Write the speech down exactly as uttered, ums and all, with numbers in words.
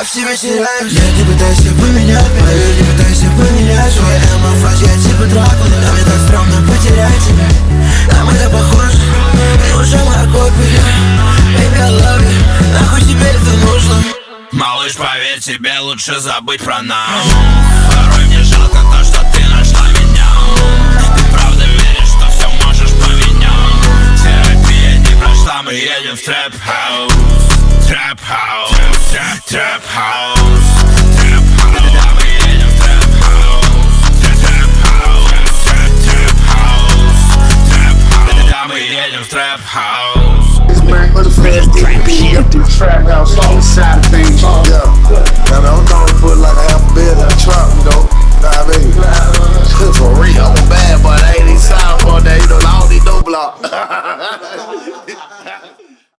в себе теряюсь. Я не пытайся поменять, поверь, не пытайся поменять свой эмофаз, я типа Дракула. А мне так стрёмно потерять тебя. А мы-то похожи, ты уже моя копия. Baby, I love you, нахуй тебе это нужно? Малыш, поверь, тебе лучше забыть про нас. Порой мне жалко то, что ты нашла меня. Ты правда веришь, что все можешь поменять? Терапия не прошла, мы едем в трэп-хаус. Трэп-хаус, трэп-хаус, трэп-хаус. Да, мы едем в трэп-хаус. Трэп-хаус, трэп-хаус, трэп-хаус. Да, мы едем в трэп-хаус. Man, what the fuck? Trap shit. Up to the trap house, all the side of things. Yeah. Now, don't know